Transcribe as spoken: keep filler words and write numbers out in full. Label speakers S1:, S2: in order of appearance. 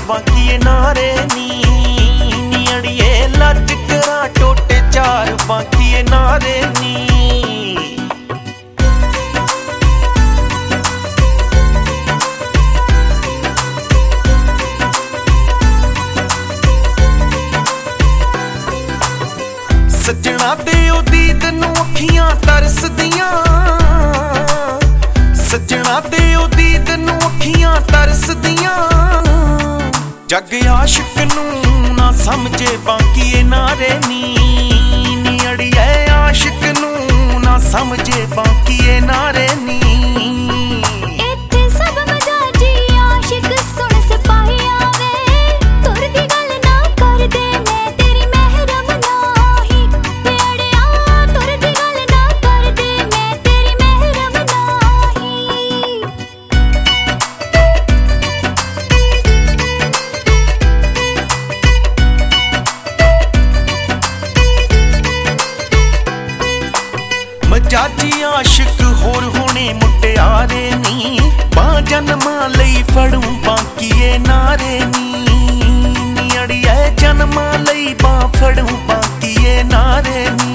S1: बाकी नारे नी नी अड़िए लज करा टोटे चार बाकी नारे नी। सजना दे ओ दीद नूं अखियां तरसदियां, सजना दे ओ दीद नूं अखियां तरसदियां। जग आशिक नूं ना समझे बाकी नारे नी नी अड़िए आशिक नूं ना समझे बाकी नारे नी। जाजी आशिक होर होने मुटियारे नी, बां जन्मां लई फड़ूं बाकी नारे नी नी अड़िए जन्मां लई बां फड़ूं बाकी नारे नी।